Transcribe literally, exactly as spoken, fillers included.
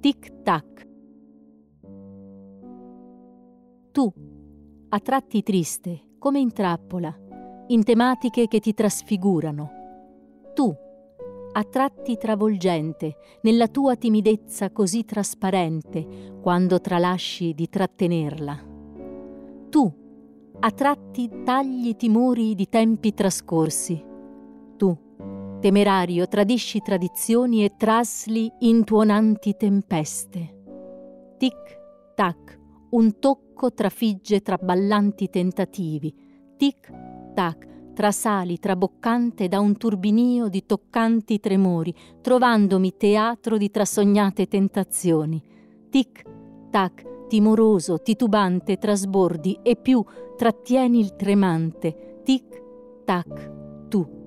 tic-tac. Tu, a tratti triste, come in trappola, in tematiche che ti trasfigurano. Tu, a tratti travolgente, nella tua timidezza così trasparente, quando tralasci di trattenerla. Tu, a tratti tagli i timori di tempi trascorsi. Tu, temerario, tradisci tradizioni e trasli intuonanti tempeste. Tic-tac, un tocco trafigge tra ballanti tentativi. Tic-tac, trasali traboccante da un turbinio di toccanti tremori, trovandomi teatro di trasognate tentazioni. Tic-tac, timoroso, titubante, trasbordi e più trattieni il tremante. Tic-tac, tu.